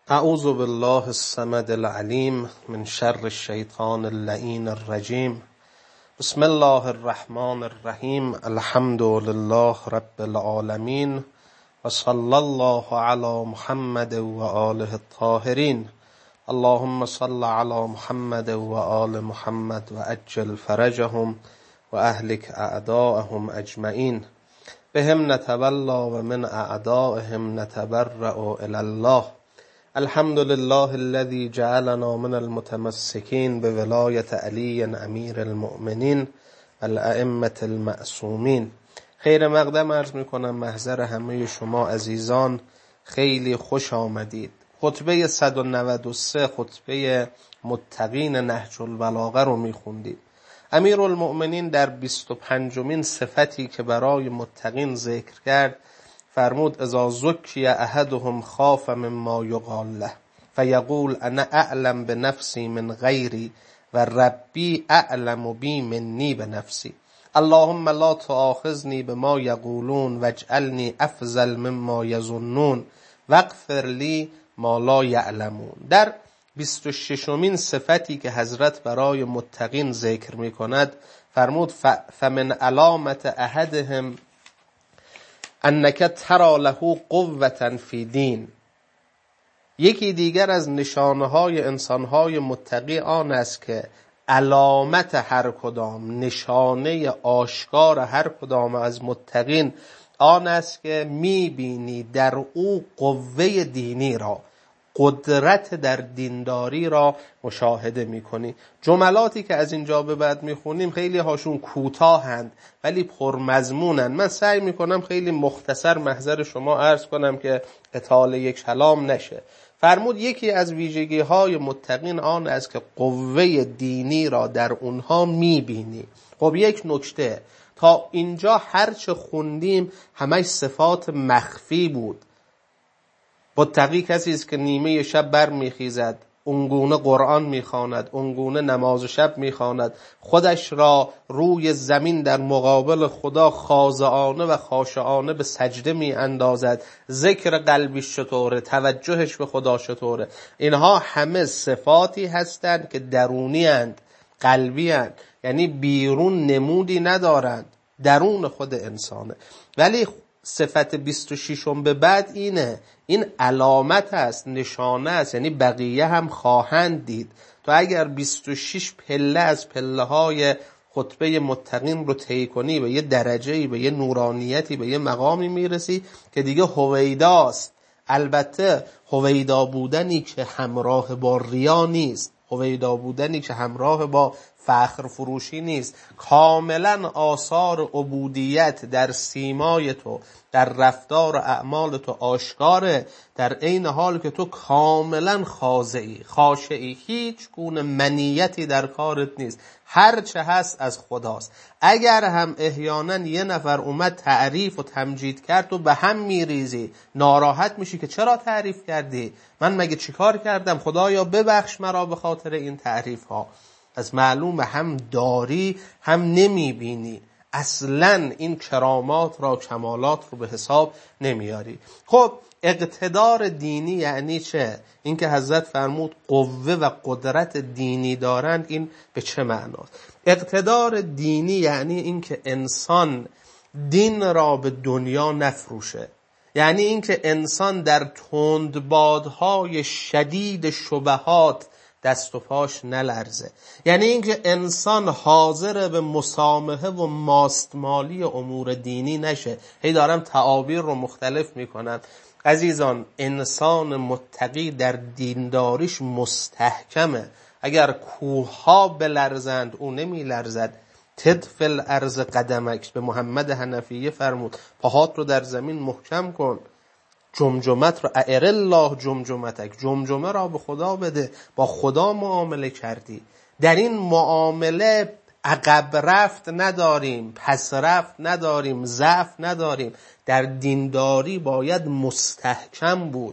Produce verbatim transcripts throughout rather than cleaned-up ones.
اعوذ بالله الصمد العلیم من شر الشیطان اللعین الرجیم. بسم الله الرحمن الرحیم. الحمد لله رب العالمین و صلی الله علی محمد و آله الطاهرین. اللهم صل علی محمد و آل محمد و عجل فرجهم و اهلک اعداءهم اجمعین. بهم نتولی و من اعدائهم نتبرأ الی الله. الحمد لله الذي جعلنا من المتمسكين بولایت علی امیر المؤمنین الائمة المعصومین. خیر مقدم عرض میکنم محضر همه شما عزیزان، خیلی خوش آمدید. خطبه صد و نود و سه، خطبه متقین نهج البلاغه رو میخوندید. امیر المؤمنین در بیست و پنجمین صفتی که برای متقین ذکر کرد فرمود اذا زکی احدهم خاف مما یقال له فیقول انا اعلم بنفسی من غیری و ربی اعلم بی منی بنفسی. اللهم لا تؤاخذنی بما یقولون واجعلنی افضل مما یظنون واغفر لی ما لا یعلمون. در بیست و ششمین صفتی که حضرت برای متقین ذکر می کند فرمود فمن علامت احدهم انک ترى له قوة فی دین. یکی دیگر از نشانه های انسان های متقی آن است که علامت هر کدام، نشانه آشکار هر کدام از متقین آن است که میبینی در او قوه دینی را، قدرت در دینداری را مشاهده میکنی. جملاتی که از اینجا به بعد میخونیم خیلی هاشون کوتاهند ولی پرمضمونند. من سعی میکنم خیلی مختصر محضر شما عرض کنم که اطاله کلام نشه. فرمود یکی از ویژگی های متقین آن است که قوه دینی را در اونها میبینی. خب یک نکته، تا اینجا هرچه خوندیم همش صفات مخفی بود. متقی کسی است که نیمه شب بر میخیزد، اونگونه قرآن میخواند، اونگونه نماز شب میخواند، خودش را روی زمین در مقابل خدا خاضعانه و خاشعانه به سجده میاندازد، ذکر قلبیش چطوره، توجهش به خدا چطوره. اینها همه صفاتی هستند که درونی اند، قلبی اند، یعنی بیرون نمودی ندارند، درون خود انسانه. ولی صفت بیست و ششم به بعد اینه، این علامت است، نشانه است، یعنی بقیه هم خواهند دید. تو اگر بیست و شش پله از پله های خطبه متقین رو طی کنی به یه درجه‌ای، به یه نورانیتی، به یه مقامی میرسی که دیگه هویداست. البته هویدا بودنی که همراه با ریا نیست، هویدا بودنی که همراه با فخر فروشی نیست، کاملا آثار عبودیت در سیمای تو، در رفتار و اعمال تو آشکاره، در عین حال که تو کاملا خاضعی، خاشعی، هیچ گونه منیتی در کارت نیست، هر چه هست از خداست. اگر هم احیانا یه نفر اومد تعریف و تمجید کرد تو به هم میریزی، ناراحت میشی که چرا تعریف کردی، من مگه چیکار کردم، خدایا ببخش مرا به خاطر این تعریف ها. از معلوم هم داری هم نمیبینی، اصلا این کرامات را، کمالات رو به حساب نمیاری. خب اقتدار دینی یعنی چه؟ این که حضرت فرمود قوه و قدرت دینی دارند، این به چه معناست؟ اقتدار دینی یعنی این که انسان دین را به دنیا نفروشه، یعنی این که انسان در تندبادهای شدید شبهات دست و پاش نلرزه، یعنی اینکه انسان حاضر به مسامحه و ماستمالی امور دینی نشه. هی دارم تعابیر رو مختلف میکنم. عزیزان، انسان متقی در دینداریش مستحکمه. اگر کوهها بلرزند او نمی لرزد. تدفل ارض قدمک، به محمد حنفیه فرمود پاهات رو در زمین محکم کن، جمجمت را اعر الله جمجمتک، جمجمه را به خدا بده. با خدا معامله کردی، در این معامله عقب رفت نداریم، پس رفت نداریم، ضعف نداریم. در دینداری باید مستحکم بود،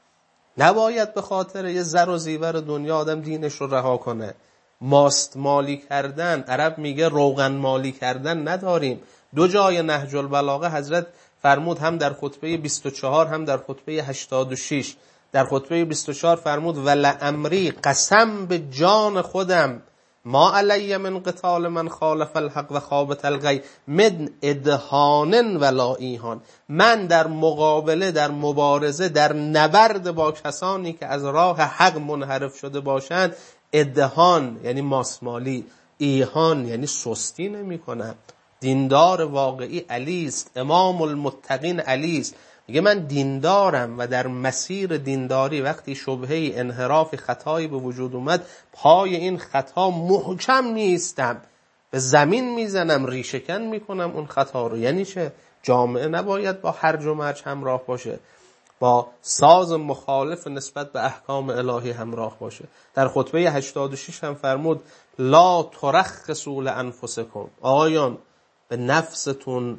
نباید به خاطر یه زر و زیور دنیا آدم دینش رو رها کنه. ماست مالی کردن، عرب میگه روغن مالی کردن نداریم. دو جای نهج البلاغه حضرت فرمود، هم در خطبه بیست و چهار هم در خطبه هشتاد و شش، در خطبه بیست و چهار فرمود ولعمری، قسم به جان خودم، ما علی من قتال من خالف الحق و خابط الغی من ادهان ولا ایهان. من در مقابله، در مبارزه، در نبرد با کسانی که از راه حق منحرف شده باشند، ادهان یعنی ماسمالی، ایهان یعنی سستی نمی کنم. دیندار واقعی علی است، امام المتقین علی است. میگه من دیندارم و در مسیر دینداری وقتی شبهه انحراف خطایی به وجود اومد، پای این خطا محکم نیستم، به زمین میزنم، ریشه‌کن میکنم اون خطا رو. یعنی چه؟ جامعه نباید با هرج و مرج همراه باشه، با ساز مخالف نسبت به احکام الهی همراه باشه. در خطبه هشتاد و شش هم فرمود لا ترخصوا لانفسکم، آقایان به نفستون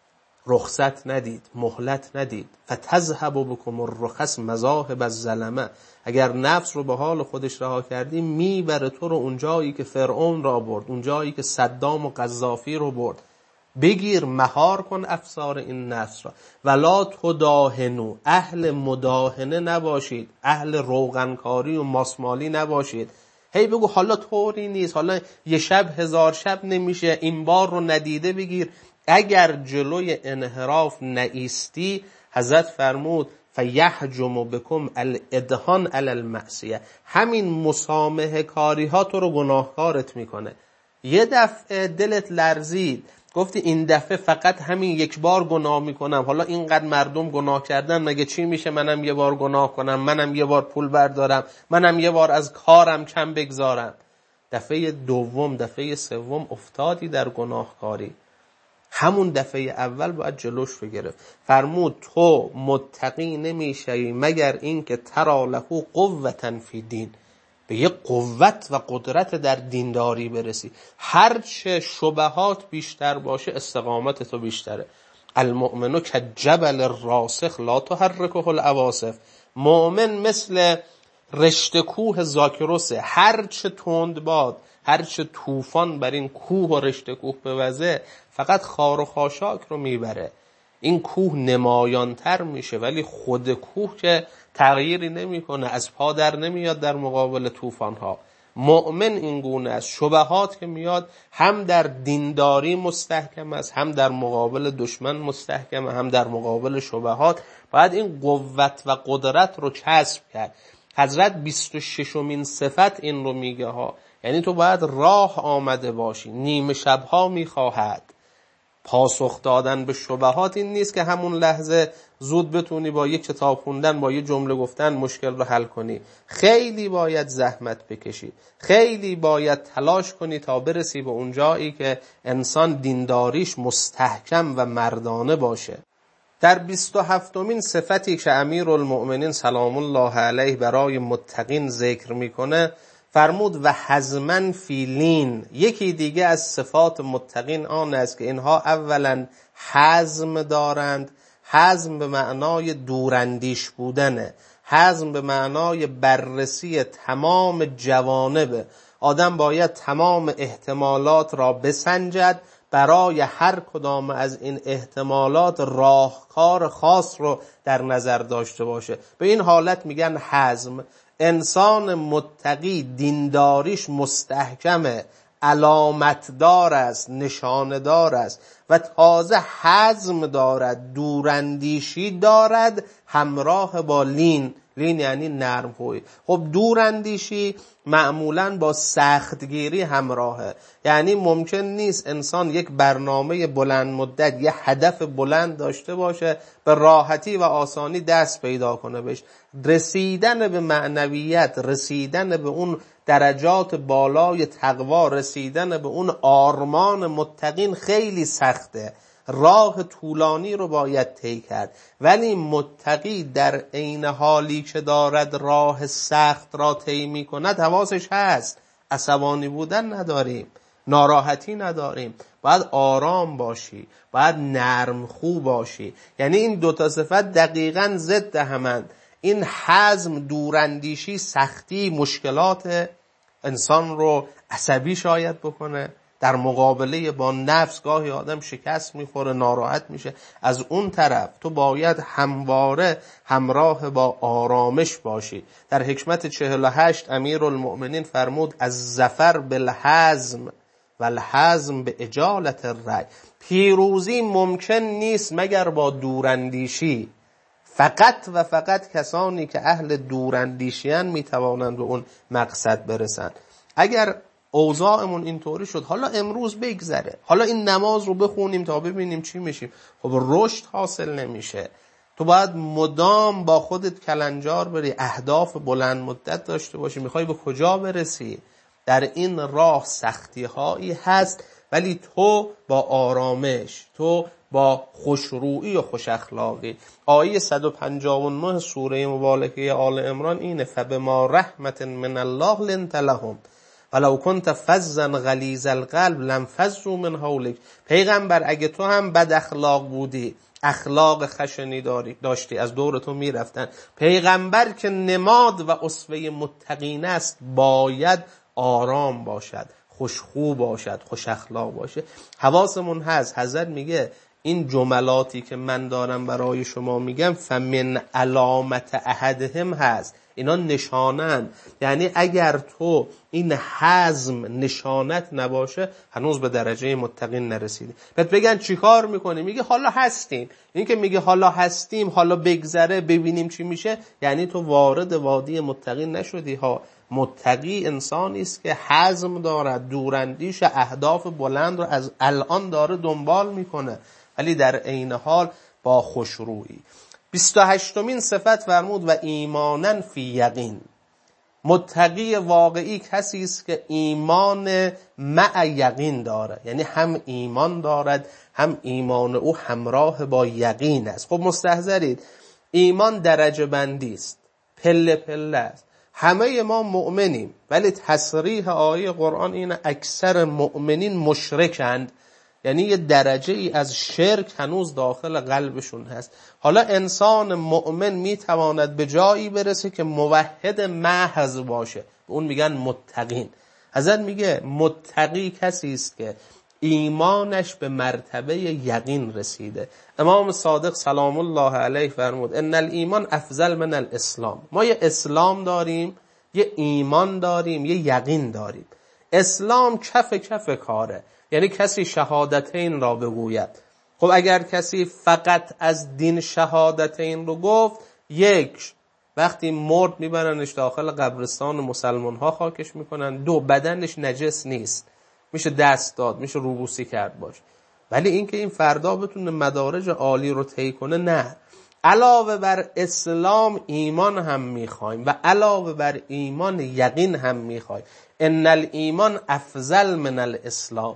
رخصت ندید، مهلت ندید. فتذهب بكم الرخص مذاهب الظلمه، اگر نفس رو به حال خودش رها کردی میبره تو رو اون جایی که فرعون را برد، اون جایی که صدام و قذافی رو برد. بگیر، مهار کن افسار این نفس را. ولا تداهنوا، اهل مداهنه نباشید، اهل روغنکاری و ماسمالی نباشید. هی بگو حالا طوری نیست، حالا یه شب هزار شب نمیشه، این بار رو ندیده بگیر. اگر جلوی انحراف نایستی، حضرت فرمود فیحجم بکم الادهان علی المعصیه، همین مسامحه کاری ها تو رو گناهکارت میکنه. یه دفعه دلت لرزید، گفتی این دفعه فقط همین یک بار گناه میکنم، حالا اینقدر مردم گناه کردن، مگه چی میشه منم یه بار گناه کنم، منم یه بار پول بردارم، منم یه بار از کارم کم بگذارم. دفعه دوم، دفعه سوم افتادی در گناهکاری، همون دفعه اول باید جلوش رو گرفت. فرمود تو متقی نمیشی مگر این که ترا له قوة فی دین، به یه قوت و قدرت در دینداری برسی. هرچه شبهات بیشتر باشه استقامت تو بیشتره. المؤمن کالجبل الراسخ لا تحرکه العواصف، مؤمن مثل رشته کوه زاکروسه، هرچه تند باد، هرچه طوفان بر این کوه و رشته کوه بوزه، فقط خار و خاشاک رو میبره. این کوه نمایانتر میشه ولی خود کوه که تغییری نمیکنه، از پا در نمیاد در مقابل طوفان ها. مؤمن این گونه است، شبهات که میاد هم در دینداری مستحکم است، هم در مقابل دشمن مستحکم، هم در مقابل شبهات. باید این قوت و قدرت رو کسب کرد. حضرت بیست و ششمین صفت این رو میگه ها، یعنی تو باید راه آمده باشی. نیمه شبها میخواهد پاسخ دادن به شبهات این نیست که همون لحظه زود بتونی با یک کتاب خوندن، با یک جمله گفتن مشکل رو حل کنی. خیلی باید زحمت بکشی، خیلی باید تلاش کنی تا برسی به اون جایی که انسان دینداریش مستحکم و مردانه باشه. در بیست و هفتمین صفتی که امیرالمؤمنین سلام الله علیه برای متقین ذکر میکنه فرمود و حزمن فی لین. یکی دیگه از صفات متقین آن است که اینها اولا حزم دارند. حزم به معنای دوراندیش بودنه، حزم به معنای بررسی تمام جوانب. آدم باید تمام احتمالات را بسنجد، برای هر کدام از این احتمالات راهکار خاص رو در نظر داشته باشه. به این حالت میگن حزم. انسان متقی دینداریش مستحکمه، علامتدار است، نشاندار است و تازه حزم دارد، دوراندیشی دارد همراه با لین. لین یعنی نرم خوی. خب دوراندیشی معمولاً با سختگیری همراهه، یعنی ممکن نیست انسان یک برنامه بلند مدت، یه هدف بلند داشته باشه به راحتی و آسانی دست پیدا کنه بهش. رسیدن به معنویت، رسیدن به اون درجات بالای تقوا، رسیدن به اون آرمان متقین خیلی سخته، راه طولانی رو باید طی کرد. ولی متقی در عین حالی که دارد راه سخت را طی می‌کند حواسش هست، عصبانی بودن نداریم، ناراحتی نداریم، باید آرام باشی، باید نرم خو باشی. یعنی این دوتا صفت دقیقاً ضد همند. این حزم، دوراندیشی، سختی، مشکلات انسان رو عصبی شاید بکنه، در مقابله با نفس گاهی آدم شکست میخوره، ناراحت میشه. از اون طرف تو باید همواره همراه با آرامش باشی. در حکمت چهل و هشت امیرالمؤمنین فرمود از ظفر بالحزم و الحزم به اجالت الرأی. پیروزی ممکن نیست مگر با دوراندیشی. فقط و فقط کسانی که اهل دوراندیشیان میتوانند به اون مقصد برسند. اگر اوضاعمون اینطوری شد، حالا امروز بگذره، حالا این نماز رو بخونیم تا ببینیم چی میشیم، خب رشد حاصل نمیشه. تو باید مدام با خودت کلنجار بری، اهداف بلند مدت داشته باشی. میخوای به کجا برسی؟ در این راه سختی هایی هست، ولی تو با آرامش، تو با خوشرویی و خوش اخلاقی. آیه صد و پنجاه و نه سوره مبارکه آل عمران اینه: فبما رحمت من الله لنت لهم ولو کنت فظا غلیظ القلب لانفضوا من حولک. پیغمبر اگه تو هم بد اخلاق بودی، اخلاق خشنی داشتی، از دور تو میرفتن. پیغمبر که نماد و اسوه متقین است باید آرام باشد، خوشخو باشد، خوش اخلاق باشه. حواسمون هست حضرت میگه این جملاتی که من دارم برای شما میگم فمن علامت احدهم هست، اینا نشانن. یعنی اگر تو این حزم نشانت نباشه هنوز به درجه متقین نرسیدی. بعد بگن چی کار میکنی؟ میگه حالا هستیم. این که میگه حالا هستیم، حالا بگذره ببینیم چی میشه، یعنی تو وارد وادی متقین نشدی ها. متقی انسانی است که حزم دارد، دوراندیش، اهداف بلند رو از الان داره دنبال میکنه، ولی در عین حال با خوشرویی. بیست و هشتمین صفت فرمود و ایمانن فی یقین. متقی واقعی کسی است که ایمان مع یقین داره، یعنی هم ایمان دارد هم ایمان او همراه با یقین است. خب مستحضرید ایمان درجه بندی است، پله پله است. همه ما مؤمنیم، ولی تصریح آیه قرآن این اکثر مؤمنین مشرکند، یعنی یه درجه ای از شرک هنوز داخل قلبشون هست. حالا انسان مؤمن میتواند به جایی برسه که موحد محض باشه، به اون میگن متقین. حضرت میگه متقی کسی است که ایمانش به مرتبه یقین رسیده. امام صادق سلام الله علیه فرمود ان الایمان افضل من الاسلام. ما یه اسلام داریم، یه ایمان داریم، یه یقین داریم. اسلام کف کف کاره، یعنی کسی شهادتین را بگوید. خب اگر کسی فقط از دین شهادتین رو گفت، یک، وقتی مرد میبرنش داخل قبرستان مسلمان ها خاکش میکنن. دو، بدنش نجس نیست، میشه دست داد، میشه روبوسی کرد باش. ولی اینکه این فردا بتونه مدارج عالی رو طی کنه، نه. علاوه بر اسلام ایمان هم میخوایم و علاوه بر ایمان یقین هم میخوایم. ان الایمان افضل من الاسلام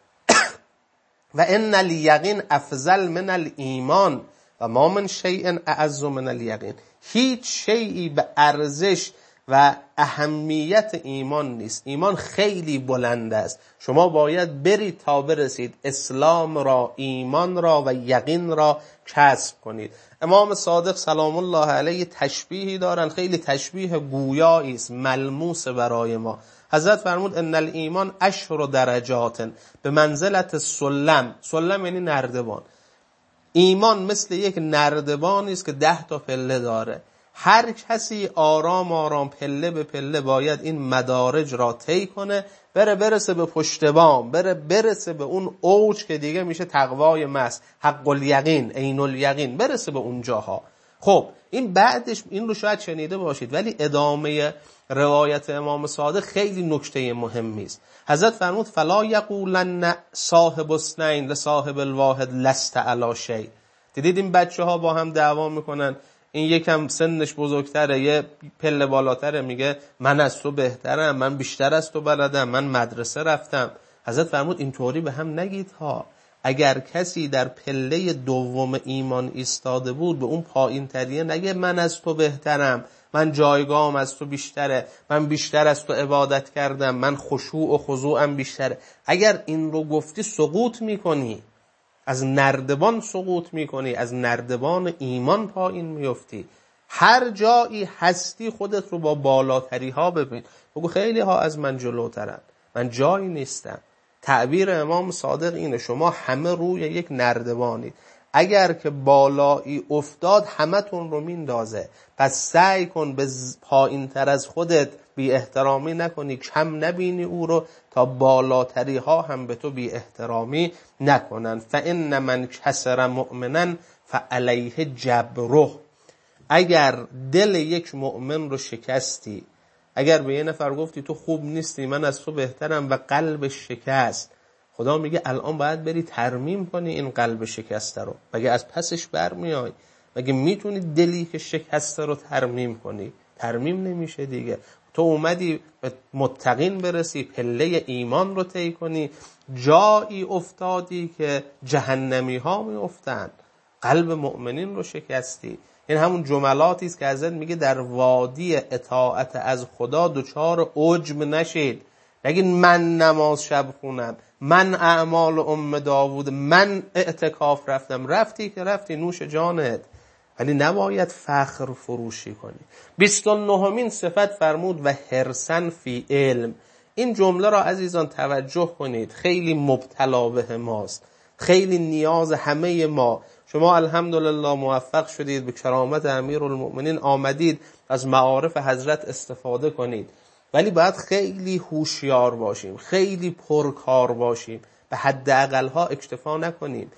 و ان الیقین افضل من الایمان و ما من شیء اعز من الیقین. هیچ شیئی به ارزش و اهمیت ایمان نیست. ایمان خیلی بلند است. شما باید برید تا برسید اسلام را، ایمان را و یقین را کسب کنید. امام صادق سلام الله علیه تشبیهی دارن، خیلی تشبیه گویایی است، ملموس برای ما. حضرت فرمود ان الایمان عشر درجات به منزلت سلم. سلم یعنی نردبان. ایمان مثل یک نردبانی است که ده تا پله داره. هر کسی آرام آرام پله به پله باید این مدارج را طی کنه، بره برسه به پشت بام، بره برسه به اون اوج که دیگه میشه تقوای محض، حق الیقین، عین الیقین، برسه به اونجاها. خب این بعدش این رو شاید شنیده باشید، ولی ادامه روایت امام صادق خیلی نکته مهمی است. حضرت فرمود فلا یقولن صاحب اثنین لصاحب الواحد لست علی شیء. دیدید این بچه ها با هم دعوا میکنن، این یکم سنش بزرگتره، یه پله بالاتره، میگه من از تو بهترم، من بیشتر از تو بلدم، من مدرسه رفتم. حضرت فرمود اینطوری به هم نگید ها. اگر کسی در پله دوم ایمان ایستاده بود، به اون پایین تریه نگه من از تو بهترم، من جایگاهم از تو بیشتره، من بیشتر از تو عبادت کردم، من خشوع و خضوعم بیشتره. اگر این رو گفتی سقوط میکنی، از نردبان سقوط میکنی، از نردبان ایمان پایین میفتی. هر جایی هستی خودت رو با بالاتری ها ببین، بگو خیلی ها از من جلوترن، من جایی نیستم. تعبیر امام صادق اینه شما همه روی یک نردبانید، اگر که بالایی افتاد همتون رو میندازه، پس سعی کن به پایین تر از خودت بی احترامی نکنی، کم نبینی او رو تا بالاتری ها هم به تو بی احترامی نکنن. فإن من کسر مؤمنا فعلیه جبره. اگر دل یک مؤمن رو شکستی، اگر به یه نفر گفتی تو خوب نیستی من از تو بهترم و قلب شکست، خدا میگه الان باید بری ترمیم کنی این قلب شکسته رو. مگه از پسش برمیای؟ مگه میتونی دلی که شکسته رو ترمیم کنی؟ ترمیم نمیشه دیگه. تو اومدی به متقین برسی، پله ایمان رو طی کنی، جایی افتادی که جهنمی ها می افتند، قلب مؤمنین رو شکستی. این همون جملاتی است که حضرت میگه در وادی اطاعت از خدا دچار عجب نشید. نگین من نماز شب خونم، من اعمال ام داوود، من اعتکاف رفتم. رفتی که رفتی، نوش جانت، ولی نباید فخر فروشی کنی. بیست و نهمین صفت فرمود و حرصا فی علم. این جمله را عزیزان توجه کنید، خیلی مبتلا به ماست، خیلی نیاز همه ما. شما الحمدلله موفق شدید، به کرامت امیرالمؤمنین آمدید، از معارف حضرت استفاده کنید، ولی باید خیلی هوشیار باشیم، خیلی پرکار باشیم، به حداقل ها اکتفا نکنیم.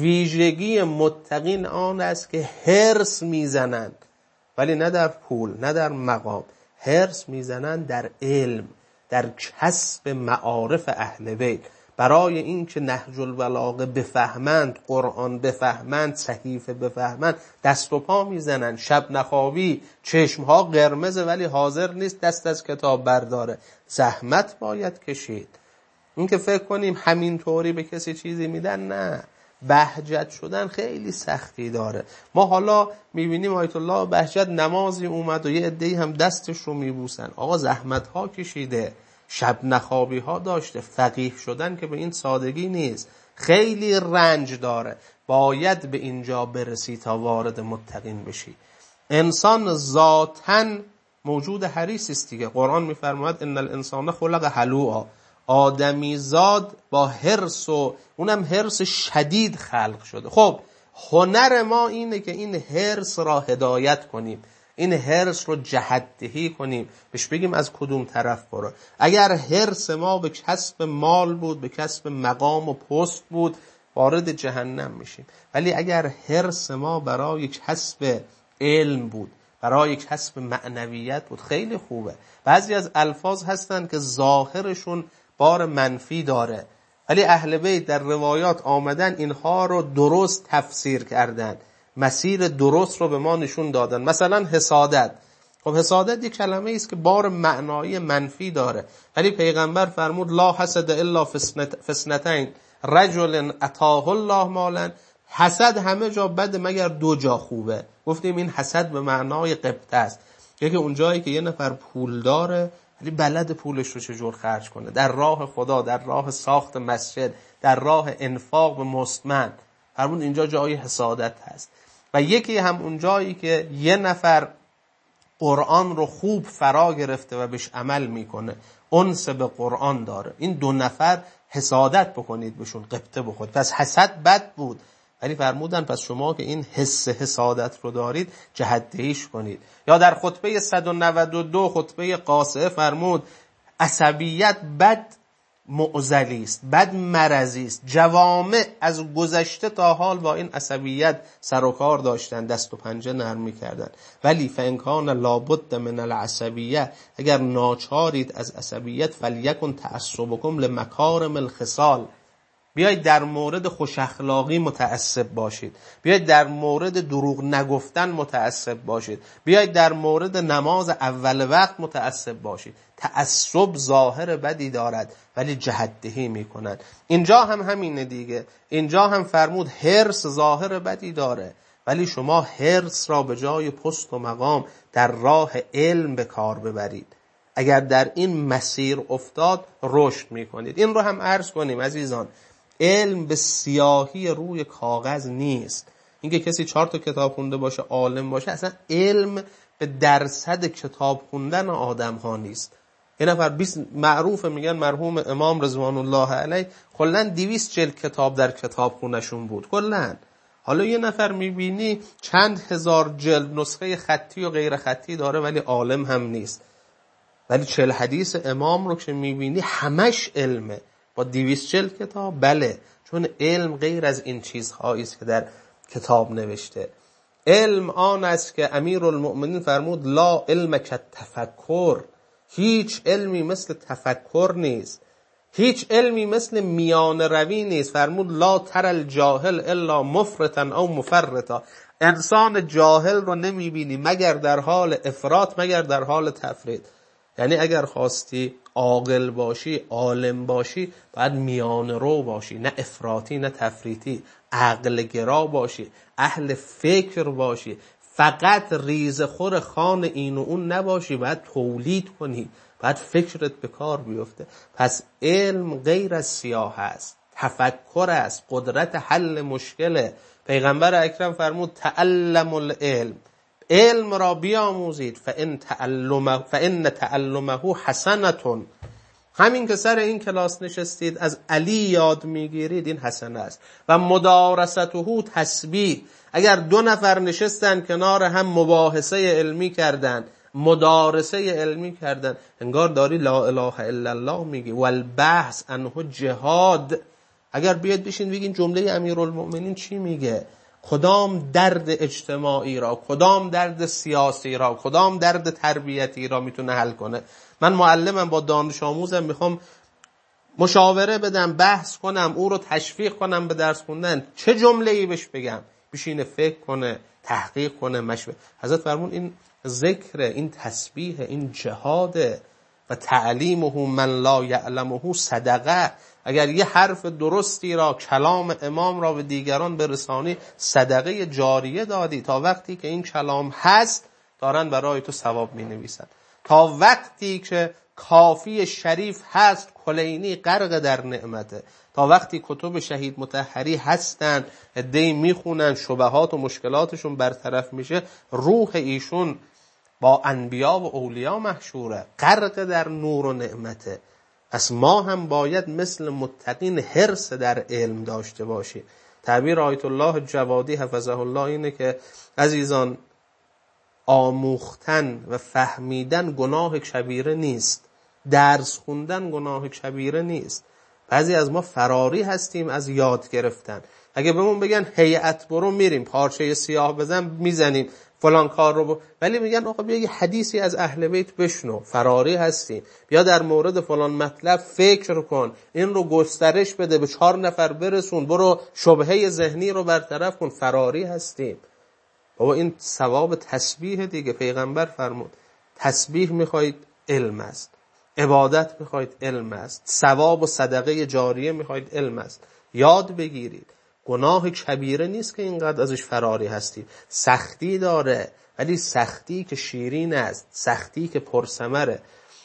ویژگی متقین آن است که حرص میزنند، ولی نه در پول، نه در مقام، حرص میزنند در علم، در کسب معارف اهل بیت، برای این که نهج البلاغه بفهمند، قرآن بفهمند، صحیفه بفهمند، دست و پا میزنند. شب نخوابی، چشمها قرمزه ولی حاضر نیست دست از کتاب برداره. زحمت باید کشید. این که فکر کنیم همینطوری به کسی چیزی میدن، نه، بهجت شدن خیلی سختی داره. ما حالا میبینیم آیت الله بهجت نمازی اومد و یه عده‌ای هم دستش رو میبوسن. آقا زحمت ها کشیده، شب نخوابی ها داشته، فقیه شدن که به این سادگی نیست، خیلی رنج داره. باید به اینجا برسی تا وارد متقین بشی. انسان ذاتاً موجود حریصی است دیگه. قرآن میفرماید ان الانسان خلق هلوعا، آدمی زاد با حرص، و اونم حرص شدید خلق شده. خب هنر ما اینه که این حرص را هدایت کنیم، این حرص رو جهت‌دهی کنیم، بهش بگیم از کدوم طرف برو. اگر حرص ما به کسب مال بود، به کسب مقام و پست بود، وارد جهنم میشیم. ولی اگر حرص ما برای کسب علم بود، برای کسب معنویت بود، خیلی خوبه. بعضی از الفاظ هستن که ظاهرشون بار منفی داره، ولی اهل بیت در روایات آمدن اینها رو درست تفسیر کردن، مسیر درست رو به ما نشون دادن. مثلا حسادت. خب حسادت یک کلمه است که بار معنایی منفی داره، ولی پیغمبر فرمود لا حسد الا فسنتین رجل اتاه الله مالا. حسد همه جا بده مگر دو جا خوبه. گفتیم این حسد به معنای غبطه است. یکی اون جایی که یه نفر پول داره ولی بلد پولش رو چجور خرج کنه، در راه خدا، در راه ساخت مسجد، در راه انفاق به مستمند. فرمود اینجا جای حسادت هست. و یکی هم اون جایی که یه نفر قرآن رو خوب فرا گرفته و بهش عمل میکنه، انس به قرآن داره. این دو نفر حسادت بکنید بهشون، غبطه بخورید. پس حسد بد بود، ولی فرمودن پس شما که این حس حسادت رو دارید جهت‌دهیش کنید. یا در خطبه صد و نود و دو خطبه قاصعه فرمود عصبیت بد معضلی است، بد مرضی است. جوامع از گذشته تا حال با این عصبیت سر و کار داشتن، دست و پنجه نرم می‌کردن. ولی فإن کان لابد من العصبیه، اگر ناچارید از عصبیت، فلیکن تعصبکم لمکارم الخصال، بیایید در مورد خوش اخلاقی متعصب باشید، بیایید در مورد دروغ نگفتن متعصب باشید، بیایید در مورد نماز اول وقت متعصب باشید. تعصب ظاهر بدی دارد ولی جهت‌دهی میکنند. اینجا هم همینه دیگه. اینجا هم فرمود حرص ظاهر بدی داره، ولی شما حرص را به جای پست و مقام در راه علم به کار ببرید. اگر در این مسیر افتاد رشد میکنید. این رو هم عرض کنیم عزیزان، علم به سیاهی روی کاغذ نیست. اینکه کسی چهار تا کتاب خونده باشه، عالم باشه، اصلا علم به درصد کتاب خوندن آدم ها نیست. یه نفر بیست معروفه، میگن مرحوم امام رضوان الله علیه کلا دویست جلد کتاب در کتابخونه‌شون بود کلا. حالا یه نفر میبینی چند هزار جلد نسخه خطی و غیر خطی داره ولی عالم هم نیست، ولی چهل حدیث امام رو که میبینی همش علمه با دویست جلد کتاب. بله، چون علم غیر از این چیزهایی است که در کتاب نوشته. علم آن است که امیرالمؤمنین فرمود لا علم کالتفکر، هیچ علمی مثل تفکر نیست، هیچ علمی مثل میان روی نیست. فرمود لا تر الجاهل الا مفرطا او مفرطا، انسان جاهل رو نمیبینی مگر در حال افراط، مگر در حال تفرید. یعنی اگر خواستی عاقل باشی، عالم باشی، باید میان رو باشی، نه افراطی نه تفریطی، عقل گرا باشی، اهل فکر باشی، فقط ریزخور خان این و اون نباشی، باید تولید کنی، باید فکرت به کار بیفته. پس علم غیر از سیاه است، تفکر است، قدرت حل مشکله. پیغمبر اکرم فرمود تعلم العلم، علم را بیاموزید، فان تعلمه فان تعلمه حسنتون، همین که سر این کلاس نشستید از علی یاد میگیرید این حسنه است. و مدارسته تسبیح، اگر دو نفر نشستن کنار هم مباحثه علمی کردن، مدارسه علمی کردن، انگار داری لا اله الا الله میگی. والبحث عنه جهاد، اگر بیاد بشین بگین جمله امیرالمؤمنین چی میگه، کدام درد اجتماعی را، کدام درد سیاسی را، کدام درد تربیتی را میتونه حل کنه. من معلمم، با دانش آموزم میخوام مشاوره بدم، بحث کنم، او رو تشویق کنم به درس خوندن، چه جمله‌ای بهش بگم؟ بشینه فکر کنه، تحقیق کنه، مشورت. حضرت فرمون این ذکر، این تسبیح، این جهاده. و تعلیمه من لا یعلمه صدقه، اگر یه حرف درستی را، کلام امام را به دیگران برسانی، صدقه جاریه دادی. تا وقتی که این کلام هست دارن برای تو ثواب می نویسن، تا وقتی که کافی شریف هست کلینی غرق در نعمته، تا وقتی کتب شهید مطهری هستن عده‌ای میخونن شبهات و مشکلاتشون برطرف میشه، روح ایشون با انبیا و اولیا محشوره، غرق در نور و نعمته. پس ما هم باید مثل متقین حرص در علم داشته باشیم. تعبیر آیت الله جوادی حفظه الله اینه که عزیزان، آموختن و فهمیدن گناه کبیره نیست، درس خوندن گناه کبیره نیست. بعضی از ما فراری هستیم از یاد گرفتن. اگه بهمون بگن هیئت برو، میریم پارچه سیاه بزن میزنیم، فلان کار رو ب... ولی میگن آقا بیا یه حدیثی از اهل بیت بشنو، فراری هستیم. بیا در مورد فلان مطلب فکر کن، این رو گسترش بده، به چهار نفر برسون، برو شبهه ذهنی رو برطرف کن، فراری هستیم. بابا این ثواب تسبیح دیگه. پیغمبر فرمود تسبیح میخواید علم است، عبادت میخواید علم است، ثواب و صدقه جاریه میخواید علم است. یاد بگیرید. گناه کبیره نیست که اینقدر ازش فراری هستید. سختی داره، ولی سختی که شیرین است، سختی که پرثمره.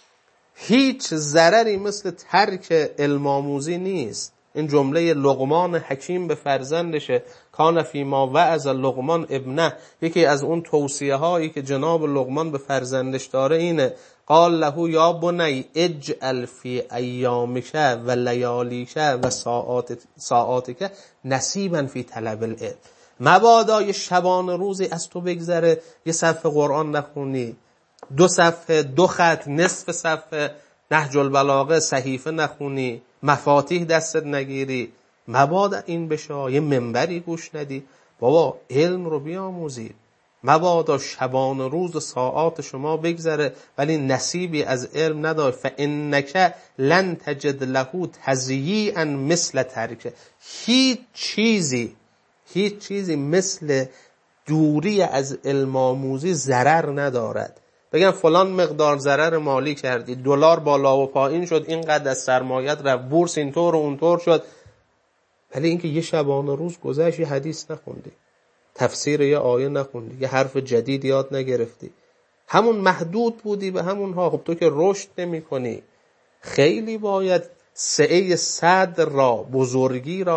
هیچ ضرری مثل ترک علم آموزی نیست. این جمله لقمان حکیم به فرزندشه، کان فی ما وعظ لقمان ابنه، یکی از اون توصیه هایی که جناب لقمان به فرزندش داره اینه، قال له یا بنی اجعل فی ایامک و لیالیک و ساعات ساعاتک نصیبا فی طلب العلم. مبادا یه شبانه روزی از تو بگذره یه صفحه قرآن نخونی، دو صفحه، دو خط، نصف صفحه نهج البلاغه، صحیفه نخونی، مفاتیح دستت نگیری. مبادا این بشه، یه منبری گوش ندی. بابا علم رو بیاموزید. مبادا شبان روز و ساعات شما بگذره ولی نصیبی از علم نداری. فانک لن تجد له تضییعا مثل ترک. هیچ چیزی هیچ چیزی مثل دوری از علم آموزی ضرر ندارد. بگم فلان مقدار ضرر مالی کردی، دلار بالا و پایین شد، اینقدر از سرمایت رفت، بورس اینطور و اونطور شد، ولی اینکه یه شبانه روز گذشت یه حدیث نخوندی، تفسیر یه آیه نخوندی، یه حرف جدید یاد نگرفتی، همون محدود بودی به همونها. خب تو که رشد نمی کنی. خیلی باید سعه صدر را، بزرگی را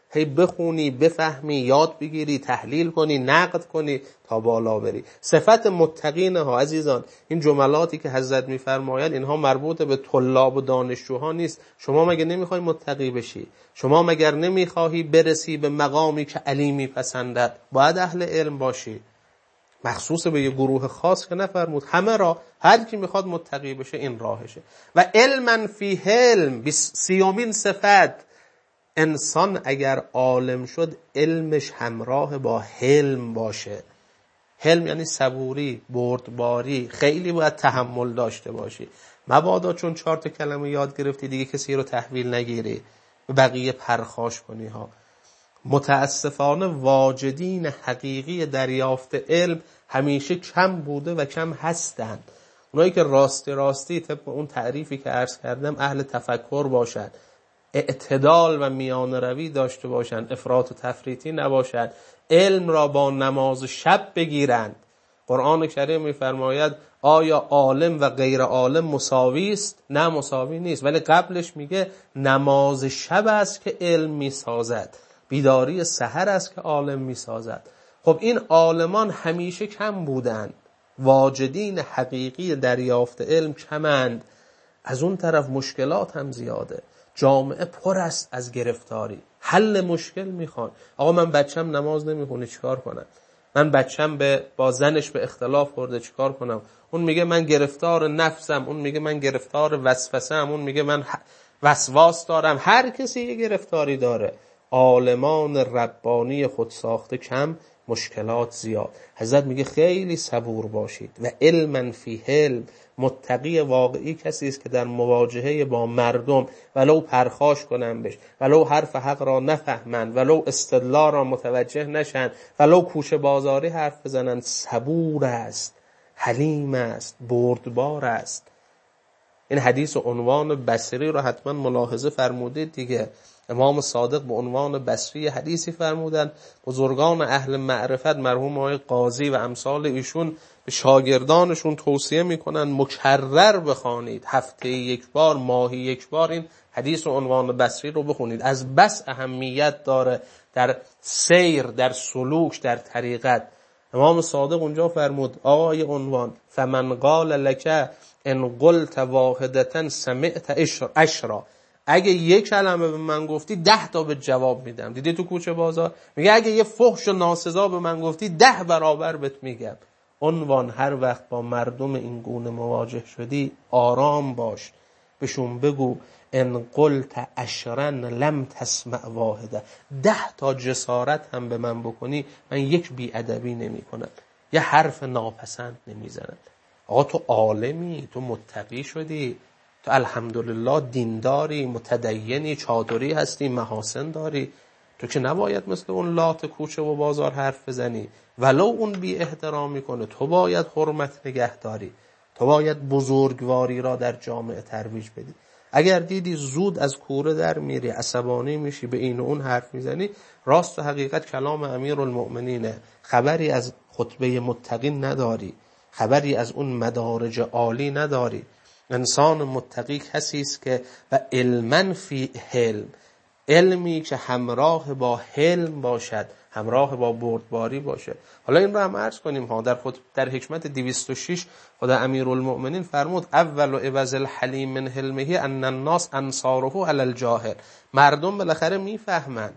هی بخونی، بفهمی، یاد بگیری، تحلیل کنی، نقد کنی تا بالا بری. صفت متقین ها عزیزان، این جملاتی که حضرت میفرماید اینها مربوط به طلاب و دانشجوها نیست. شما مگه نمیخوای متقی بشی؟ شما مگر نمیخواهی برسی به مقامی که علی میپسندد؟ باید اهل علم باشی. مخصوص به یه گروه خاص که نفرمود، همه را، هر کی میخواد متقی بشه این راهشه. و علما فی حلم، سیومین صفت، انسان اگر عالم شد علمش همراه با حلم باشه. حلم یعنی صبوری، بردباری، خیلی باید تحمل داشته باشی. مبادا چون چهار تا کلمه یاد گرفتی دیگه کسی رو تحویل نگیری، به بقیه پرخاش کنی ها. متاسفانه واجدین حقیقی دریافت علم همیشه کم بوده و کم هستند. اونایی که راستی راستی طبق اون تعریفی که عرض کردم اهل تفکر باشند، اعتدال و میان روی داشته باشند، افراط و تفریطی نباشند، علم را با نماز شب بگیرند. قرآن کریم میفرماید آیا عالم و غیر عالم مساوی است؟ نه، مساوی نیست، ولی قبلش میگه نماز شب است که علم میسازد، بیداری سحر است که عالم میسازد. خب این عالمان همیشه کم بودند، واجدین حقیقی دریافت علم کمند. از اون طرف مشکلات هم زیاده، جامعه پر است از گرفتاری، حل مشکل میخوان. آقا من بچم نماز نمیخونه چیکار کنم؟ من بچم به با زنش به اختلاف خورده چیکار کنم؟ اون میگه من گرفتار نفسم، اون میگه من گرفتار وسوسه‌ام، اون میگه من وسواس دارم. هر کسی یه گرفتاری داره. عالمان ربانی خود ساخته کم، مشکلات زیاد. حضرت میگه خیلی صبور باشید. و علما فی حلم، متقی واقعی کسی است که در مواجهه با مردم ولو پرخاش کنن بش، ولو حرف حق را نفهمند، ولو استدلال را متوجه نشن، ولو کوچه بازاری حرف بزنن، صبور است، حلیم است، بردبار است. این حدیث و عنوان بصری رو حتما ملاحظه فرمودید دیگه. امام صادق به عنوان بصری حدیثی فرمودن. بزرگان اهل معرفت مرحوم آقای قاضی و امثال ایشون به شاگردانشون توصیه میکنن مکرر بخوانید، هفته یک بار، ماهی یک بار این حدیث و عنوان بصری رو بخونید. از بس اهمیت داره در سیر، در سلوک، در طریقت. امام صادق اونجا فرمود آقای عنوان فمن قال لک ان قلت واحدتا سمعت عشرا، اگه یک کلمه به من گفتی ده تا به جواب میدم. دیدی تو کوچه بازار میگه اگه یه فحش و ناسزا به من گفتی ده برابر بهت میگم. عنوان هر وقت با مردم این گونه مواجه شدی آرام باش، بهشون بگو ان قلت عشرا لم تسمع واحده، ده تا جسارت هم به من بکنی من یک بیادبی نمی کنم، یه حرف ناپسند نمیزنم. آقا تو عالمی، تو متقی شدی، تو الحمدلله دینداری، متدینی، چادری هستی، محاسن داری، تو که نباید مثل اون لات کوچه و بازار حرف بزنی. ولو اون بی احترامی کنه تو باید حرمت نگه داری، تو باید بزرگواری را در جامعه ترویج بدی. اگر دیدی زود از کوره در میری، عصبانی میشی، به این و اون حرف میزنی، راست و حقیقت کلام امیرالمؤمنینه، خبری از خطبه متقین نداری، خبری از اون مدارج عالی نداری. انسان متقی کسی است که و علما فی حلم، علمی که همراه با حلم باشد، همراه با بردباری باشه. حالا این رو هم عرض کنیم ها، در خود در حکمت دویست و شش خدا امیرالمؤمنین فرمود اول و عوض الحلیم من حلمه ان الناس انصاره علی الجاهل. مردم بالاخره میفهمند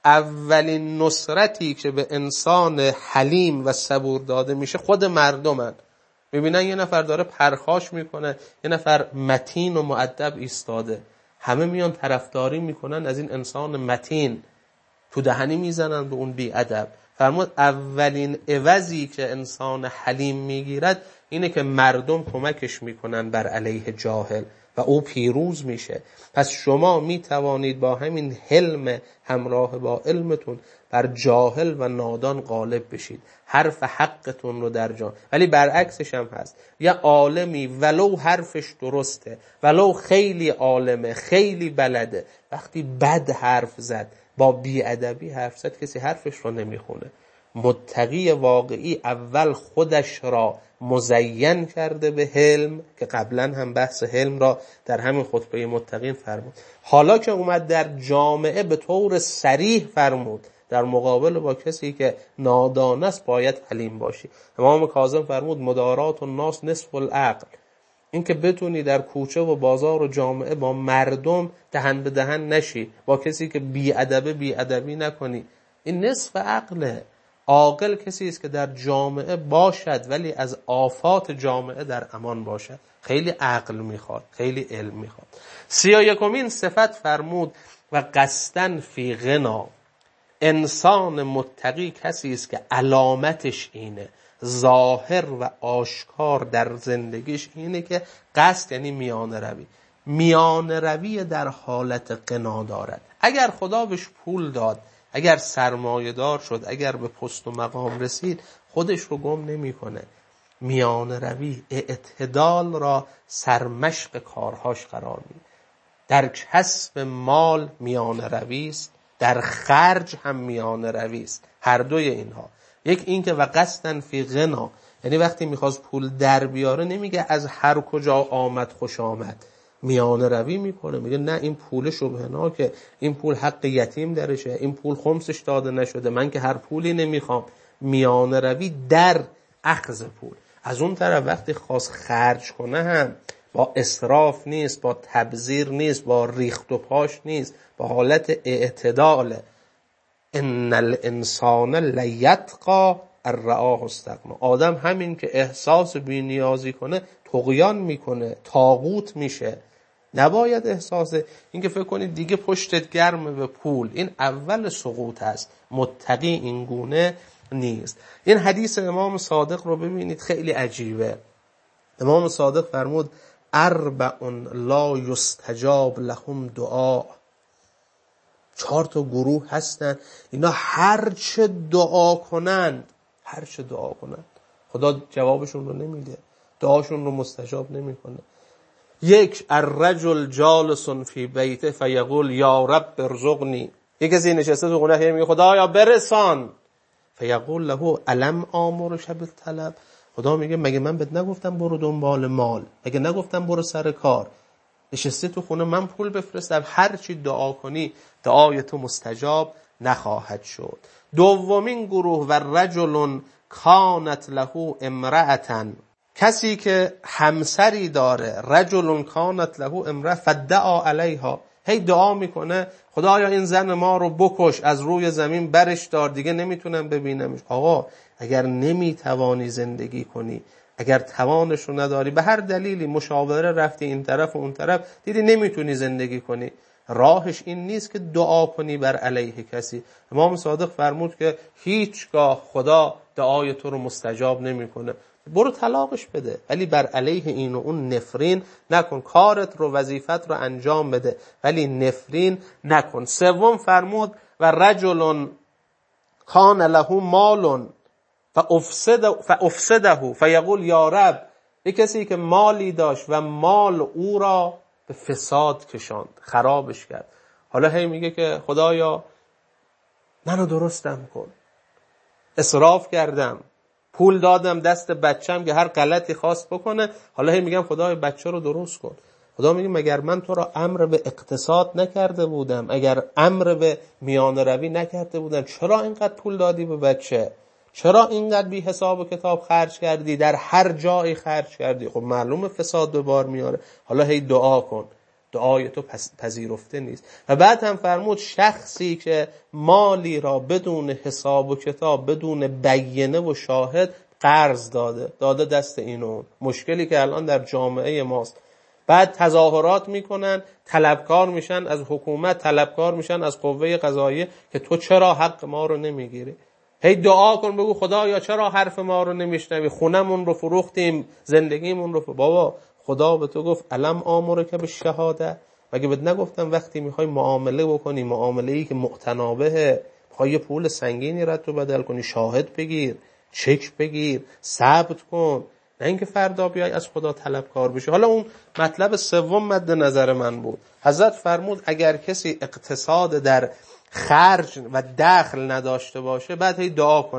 اولین نصرتی که به انسان حلیم و صبور داده میشه خود مردمن. میبینن یه نفر داره پرخاش میکنه، یه نفر متین و مؤدب ایستاده، همه میان طرفداری میکنن از این انسان متین، تو دهنی میزنن به اون بی ادب. فرمود اولین عوضی که انسان حلیم میگیرد اینه که مردم کمکش میکنن بر علیه جاهل و او پیروز میشه. پس شما میتوانید با همین حلم همراه با علمتون بر جاهل و نادان غالب بشید، حرف حقتون رو در جان. ولی برعکسش هم هست، یه عالمی ولو حرفش درسته، ولو خیلی عالمه، خیلی بلده، وقتی بد حرف زد، با بیادبی حرف زد، کسی حرفش رو نمیخونه. متقی واقعی اول خودش را مزین کرده به حلم که قبلا هم بحث حلم را در همین خطبه متقین فرمود. حالا که اومد در جامعه به طور صریح فرمود در مقابل با کسی که نادان است باید حلیم باشی. امام کاظم فرمود مدارات الناس نصف العقل. این که بتونی در کوچه و بازار و جامعه با مردم دهن به دهن نشی، با کسی که بی ادبه بی ادبی نکنی، این نصف عقله. عاقل کسی است که در جامعه باشد ولی از آفات جامعه در امان باشد. خیلی عقل میخواد، خیلی علم میخواد. سی و یکمین صفت فرمود و قصدن فی غنا. انسان متقی کسی است که علامتش اینه، ظاهر و آشکار در زندگیش اینه که قصد یعنی میانه روی، میانه روی در حالت غنا دارد. اگر خدا بهش پول داد، اگر سرمایه دار شد، اگر به پست و مقام رسید، خودش رو گم نمی کنه. میانه روی اعتدال را سرمشق کارهاش قرار میده. در کسب مال میانه روی است، در خرج هم میانه روی است. هر دوی اینها، یک این که و قصدن فی غنا، یعنی وقتی میخواست پول در بیاره نمیگه از هر کجا آمد خوش آمد، میانه روی میکنه. میگه نه، این پول شبهناکه، این پول حق یتیم درشه، این پول خمسش داده نشده، من که هر پولی نمیخوام. میانه روی در اخذ پول. از اون طرف وقتی خواست خرج کنه هم با اسراف نیست، با تبذیر نیست، با ریخت و پاش نیست، با حالت اعتداله. ان الانسان لیتقی الرآه استغنا. آدم همین که احساس بی نیازی کنه طغیان میکنه، طاغوت میشه. نباید احساس این که فکر کنید دیگه پشتت گرمه به پول، این اول سقوط است. متقی این گونه نیست. این حدیث امام صادق رو ببینید، خیلی عجیبه. امام صادق فرمود اربع لا یستجاب لهم دعا. چهار تا گروه هستن، اینا هر چه دعا کنند، هر چه دعا کنند خدا جوابشون رو نمیده، دعاشون رو مستجاب نمیکنه. یک، الرجل جالس فی بیته فیقول یا رب ارزقنی. یک کسی نشسته تو خونه میگه خدایا برسان. فیقول له الم آمرک بالطلب. خدا میگه مگه من بهت نگفتم برو دنبال مال؟ مگه نگفتم برو سر کار؟ نشسته تو خونه من پول بفرستم، هر چی دعا کنی دعای تو مستجاب نخواهد شد. دومین گروه و رجل کانت له امرأة. کسی که همسری داره، رجل کانت له امرأة فدعا علیها، هی دعا میکنه خدایا این زن ما رو بکش، از روی زمین برش دار، دیگه نمیتونم ببینمش. آقا اگر نمیتوانی زندگی کنی، اگر توانش رو نداری، به هر دلیلی مشاوره رفتی این طرف و اون طرف، دیدی نمیتونی زندگی کنی، راهش این نیست که دعا کنی بر علیه کسی. امام صادق فرمود که هیچگاه خدا دعای تو رو مستجاب نمیکنه. برو طلاقش بده، ولی بر علیه این و اون نفرین نکن. کارت رو، وظیفت رو انجام بده ولی نفرین نکن. سوم فرمود و رجل کان له مال فافسد فافسده فیقول یا رب. یک کسی که مالی داشت و مال او را به فساد کشاند، خرابش کرد. حالا هی میگه که خدایا منو درستم کن، اسراف کردم، پول دادم دست بچم که هر غلطی خواست بکنه، حالا هی میگم خدای بچه رو درست کن. خدا میگه مگر من تو را امر به اقتصاد نکرده بودم؟ اگر امر به میانه روی نکرده بودم چرا اینقدر پول دادی به بچه؟ چرا اینقدر بی حساب و کتاب خرج کردی؟ در هر جایی خرج کردی. خب معلومه فساد به بار میاره. حالا هی دعا کن، دعای تو پذیرفته نیست. و بعد هم فرمود شخصی که مالی را بدون حساب و کتاب، بدون بینه و شاهد قرض داده، داده دست این و اون. مشکلی که الان در جامعه ماست. بعد تظاهرات میکنن، طلبکار میشن از حکومت، طلبکار میشن از قوه قضاییه که تو چرا حق ما رو نمیگیری. هی دعا کن، بگو خدایا چرا حرف ما رو نمیشنوی؟ خونمون رو فروختیم، زندگیمون رو. بابا خدا به تو گفت الم آمرک بالشهاده. مگه بهت نگفتم وقتی میخوای معامله بکنی، معامله‌ای که مقتنابه، میخوای یه پول سنگینی رد و بدل کنی، شاهد بگیر، چک بگیر، ثبت کن، نه اینکه فردا بیای از خدا طلبکار بشی. حالا اون مطلب سوم مد نظر من بود. حضرت فرمود اگر کسی اقتصاد در خرج و دخل نداشته باشه، بعد هی دعا کنه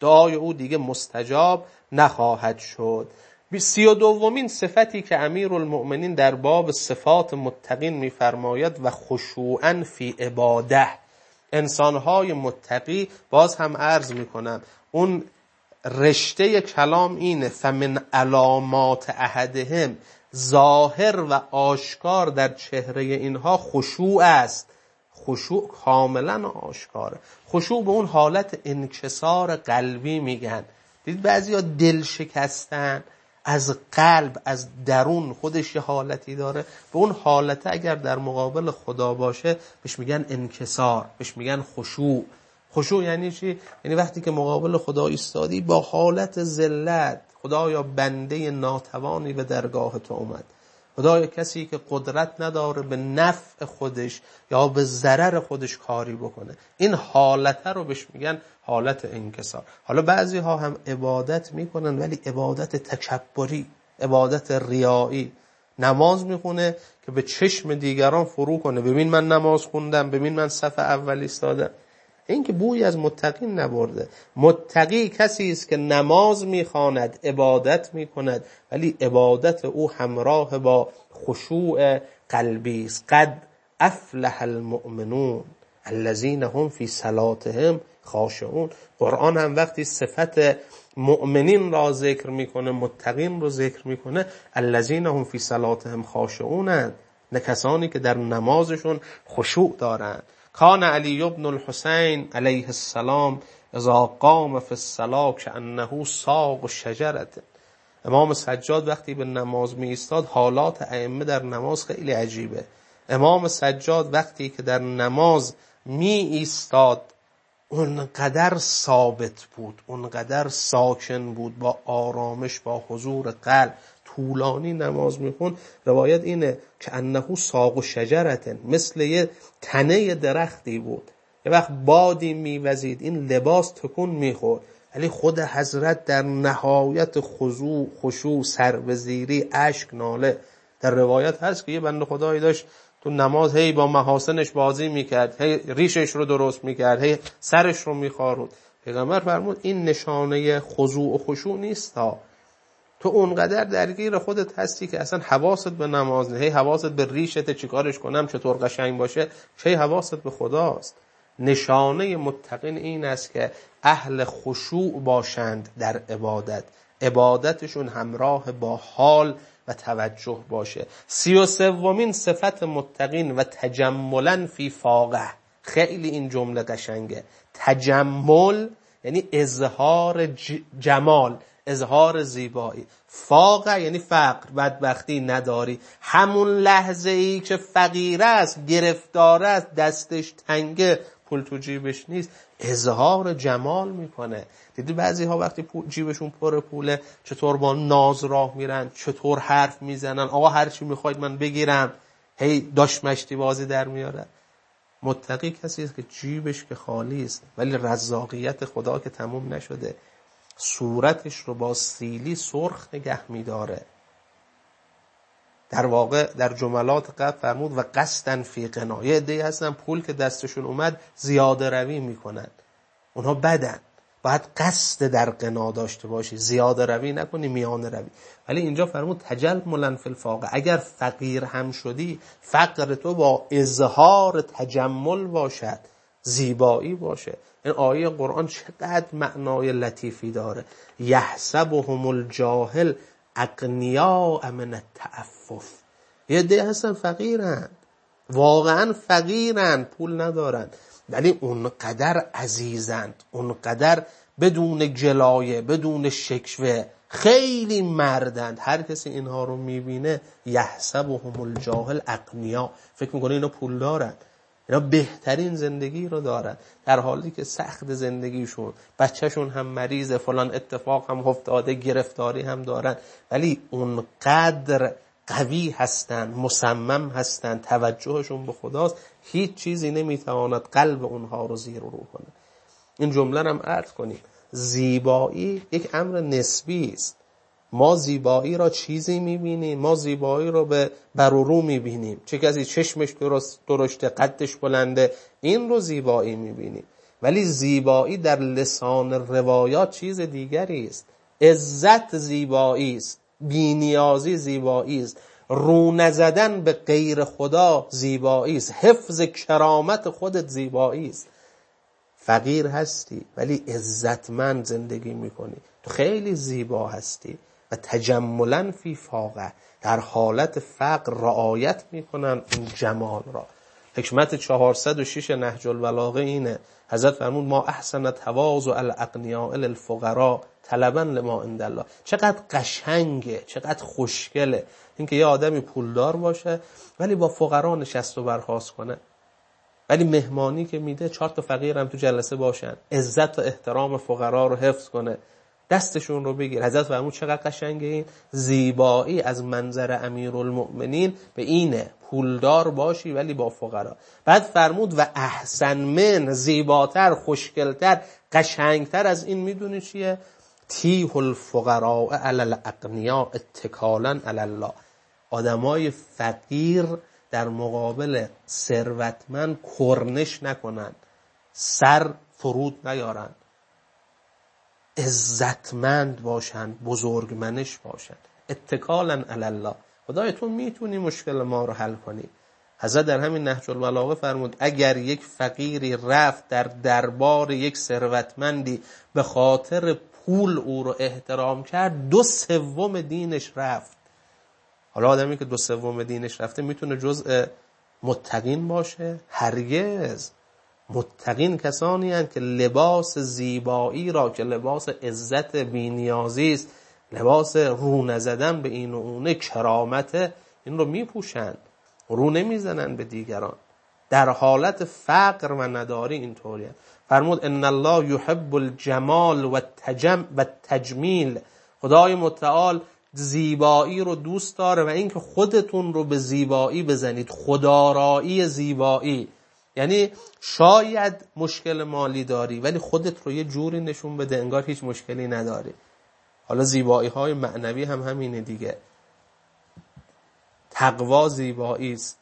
دعای او دیگه مستجاب نخواهد شد. سی و دومین صفتی که امیرالمؤمنین در باب صفات متقین میفرماید و خشوعا فی عباده. انسانهای متقی، باز هم عرض میکنم اون رشته کلام اینه، فمن علامات احدهم، ظاهر و آشکار در چهره اینها خشوع است. خشوع کاملا آشکاره. خشوع به اون حالت انکسار قلبی میگن. دید بعضی ها دل شکستن از قلب، از درون، خودش یه حالتی داره، به اون حالت اگر در مقابل خدا باشه بهش میگن انکسار، بهش میگن خشوع. خشوع یعنی چی؟ یعنی وقتی که مقابل خدا ایستادی با حالت ذلت، خدایا بنده ناتوانی به درگاه تو اومد، خدایا کسی که قدرت نداره به نفع خودش یا به ضرر خودش کاری بکنه، این حالت رو بهش میگن حالت انکسار. حالا بعضی ها هم عبادت میکنن ولی عبادت تکبری، عبادت ریایی. نماز میخونه که به چشم دیگران فرو کنه، ببین من نماز خوندم، ببین من صف اول ایستادم. این که بوی از متقین نبرده. متقی کسی است که نماز میخواند، عبادت میکند، ولی عبادت او همراه با خشوع قلبی است. قد افلح المؤمنون الذین هم فی صلاتهم خاشعون. قرآن هم وقتی صفت مؤمنین را ذکر میکنه، متقین رو ذکر میکنه، الذین هم فی صلاتهم خاشعون، نه کسانی که در نمازشون خشوع دارند. کان علی بن الحسین علیه السلام اذا قام فی الصلاة کأنه ساق شجرة. امام سجاد وقتی به نماز می ایستاد، حالات ائمه در نماز خیلی عجیبه. امام سجاد وقتی که در نماز می ایستاد اونقدر ثابت بود، اونقدر ساکن بود، با آرامش، با حضور قلب طولانی نماز میخون. روایت اینه که انه ساق شجرة، مثل یه تنه درختی بود، یه وقت بادی میوزید این لباس تکون میخورد، ولی خود حضرت در نهایت خضوع، خشوع، سربزیری، اشک، ناله. در روایت هست که یه بنده خدایی داشت تو نماز هی با محاسنش بازی میکرد، هی ریشش رو درست میکرد، هی سرش رو میخارود. پیغمبر فرمود این نشانه خضوع و خشوع نیست ها. تو اونقدر درگیر خودت هستی که اصلا حواست به نماز نیست، هی حواست به ریشت چیکارش کنم چطور قشنگ باشه، چه حواست به خداست. نشانه متقین این است که اهل خشوع باشند در عبادت، عبادتشون همراه با حال و توجه باشه. سی و سومین صفت متقین و تجملا فی فاقه. خیلی این جمله قشنگه. تجمل یعنی اظهار جمال، اظهار زیبایی. فاقه یعنی فقر، بدبختی، نداری. همون لحظه ای که فقیر است، گرفتار است، دستش تنگه، پول تو جیبش نیست، اظهار جمال میکنه. دیدی بعضی ها وقتی جیبشون پر پوله چطور با ناز راه میرن، چطور حرف میزنن، آقا هر چی میخواید من بگیرم، هی داش مشتی بازی در میاره. متقی کسی است که جیبش که خالی است ولی رزاقیت خدا که تموم نشده، صورتش رو با سیلی سرخ نگه میداره. در واقع در جملات قبل فرمود و قصدن فی غنا. یه عده‌ای هستن پول که دستشون اومد زیاده روی میکنن، اونها بدن. باید قصد در غنا داشته باشی، زیاده روی نکنی، میانه روی. ولی اینجا فرمود تجملا فی الفاقه. اگر فقیر هم شدی، فقر تو با اظهار تجمل باشد، زیبایی باشه. این آیه قرآن چقدر معنای لطیفی داره. یحسبهم الجاهل اغنیاء من التعفف. یه عده هستن فقیرن، واقعا فقیرن، پول ندارن، ولی اونقدر عزیزند، اونقدر بدون جلایه، بدون شکوه، خیلی مردند. هر کسی اینها رو میبینه یحسبهم الجاهل اغنیاء، فکر میکنه اینا پول دارن، اینا بهترین زندگی رو دارن، در حالی که سخت زندگیشون، بچهشون هم مریضه، فلان اتفاق هم افتاده، گرفتاری هم دارن، ولی اونقدر قوی هستن، مصمم هستن، توجهشون به خداست، هیچ چیزی نمیتواند قلب اونها رو زیر و رو کنه. این جمله هم عرض کنیم، زیبایی یک امر نسبی است. ما زیبایی را چیزی میبینیم، ما زیبایی را به بر و رو میبینیم. چه کسی چشمش درست درشته، قدش بلنده، این رو زیبایی میبینیم. ولی زیبایی در لسان روایات چیز دیگری است. عزت زیبایی است، بی‌نیازی زیبایی است، رو نزدن به غیر خدا زیبایی است، حفظ کرامت خودت زیبایی است. فقیر هستی ولی عزتمند زندگی میکنی، تو خیلی زیبا هستی و تجملا فی فاقه، در حالت فقر رعایت میکنن این جمال را. حکمت چهارصد و شش نهج البلاغه اینه، حضرت فرمود ما احسن تواضع الاغنیاء للفقراء طلبا لما عند الله. چقدر قشنگه، چقدر خوشگله اینکه یه آدمی پولدار باشه ولی با فقرا نشست و برخاست کنه، ولی مهمانی که میده چهار تا فقیر هم تو جلسه باشن، عزت و احترام فقرا رو حفظ کنه، دستشون رو بگیر. حضرت فرمود چقدر قشنگه این. زیبایی از منظر امیرالمؤمنین به اینه، پولدار باشی ولی با فقرا. بعد فرمود و احسن من، زیباتر، خوشگلتر، قشنگتر از این میدونی چیه؟ تیه الفقراء علی الاغنیاء اتکالا علی الله. آدمای فقیر در مقابل ثروتمند کرنش نکنن، سر فرود نیارن، عزتمند باشن، بزرگمنش باشن، اتکالا علی الله. خدای تو میتونی مشکل ما رو حل کنی. حضرت در همین نهج البلاغه فرمود اگر یک فقیری رفت در دربار یک ثروتمندی به خاطر پول او رو احترام کرد، دو سوم دینش رفت. حالا آدمی که دو سوم دینش رفته میتونه جزء متقین باشه؟ هرگز. متقین کسانی هستند که لباس زیبایی را که لباس عزت بی‌نیازی است، لباس رو نزدن به این و اونه، کرامت، این رو میپوشند، رو نمیزنن به دیگران. در حالت فقر و نداری اینطوریه. فرمود ان الله یحب الجمال و التجم و التجمیل. خدای متعال زیبایی رو دوست داره و اینکه خودتون رو به زیبایی بزنید، خودآرایی زیبایی. یعنی شاید مشکل مالی داری ولی خودت رو یه جوری نشون بده انگار هیچ مشکلی نداری. حالا زیبایی های معنوی هم همینه دیگه. تقوا زیبایی است،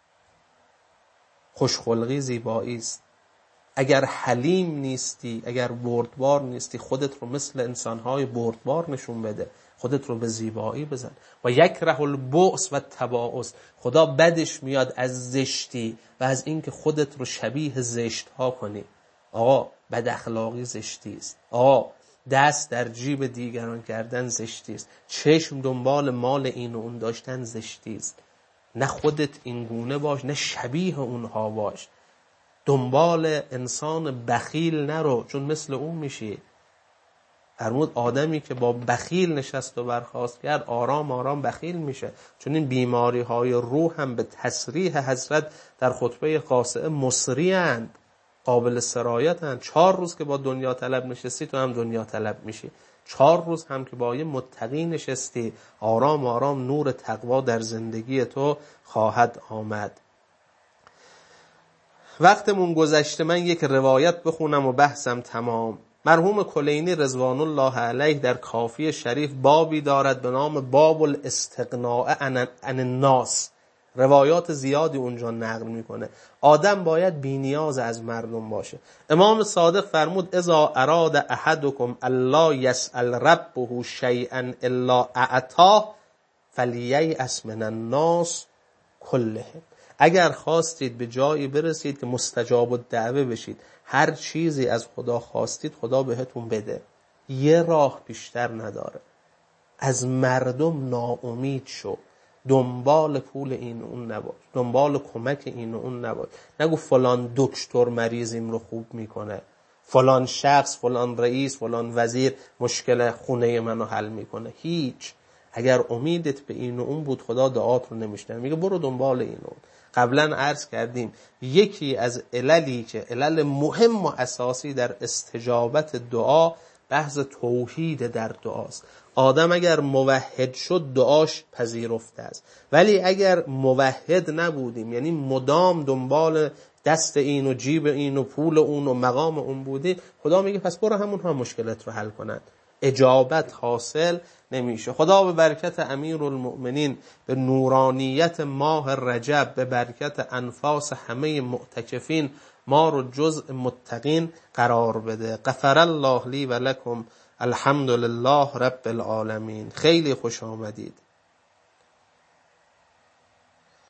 خوشخلقی زیبایی است. اگر حلیم نیستی، اگر بردبار نیستی، خودت رو مثل انسانهای بردبار نشون بده، خودت رو به زیبایی بزن. و یکره البؤس و التباؤس. خدا بدش میاد از زشتی و از اینکه خودت رو شبیه زشت ها کنی. آقا بد اخلاقی زشتی است، آقا دست در جیب دیگران کردن زشتی است، چشم دنبال مال این و اون داشتن زشتی است. نه خودت این گونه باش، نه شبیه اونها باش. دنبال انسان بخیل نرو چون مثل اون میشی. فرمود آدمی که با بخیل نشست و برخاست کرد آرام آرام بخیل میشه. چون این بیماری های روح هم به تصریح حضرت در خطبه خاصه مصری اند، قابل سرایت اند. چهار روز که با دنیا طلب نشستی تو هم دنیا طلب میشی. چهار روز هم که با یه متقی نشستی آرام آرام نور تقوا در زندگی تو خواهد آمد. وقتمون گذشته، من یک روایت بخونم و بحثم تمام. مرحوم کلینی رضوان الله علیه در کافی شریف بابی دارد به نام باب الاستغناء عن الناس. روایات زیادی اونجا نقل میکنه. آدم باید بی‌نیاز از مردم باشه. امام صادق فرمود اذا اراد احدکم الا یسأل ربه شیئا الا اعطاه فلییأس من الناس کلهم. اگر خواستید به جایی برسید که مستجاب الدعوه بشید، هر چیزی از خدا خواستید خدا بهتون بده. یه راه بیشتر نداره. از مردم ناامید شو، دنبال پول این و اون نباش، دنبال کمک این و اون نباش. نگو فلان دکتر مریضیم رو خوب میکنه، فلان شخص، فلان رئیس، فلان وزیر مشکل خونه منو حل میکنه. هیچ. اگر امیدت به این و اون بود خدا دعات رو نمیشنوه. میگه برو دنبال این و اون. قبلا عرض کردیم یکی از عللی که علل مهم و اساسی در استجابت دعا بحث توحید در دعاست. آدم اگر موحد شد دعاش پذیرفته است، ولی اگر موحد نبودیم یعنی مدام دنبال دست این و جیب این و پول اون و مقام اون بودی، خدا میگه پس برو همونها مشکلت رو حل کنند. اجابت حاصل نمیشه. خدا به برکت امیرالمؤمنین، به نورانیت ماه رجب، به برکت انفاس همه معتکفین ما رو جزء متقین قرار بده. غفر الله لی و لکم، الحمدلله رب العالمین. خیلی خوش آمدید.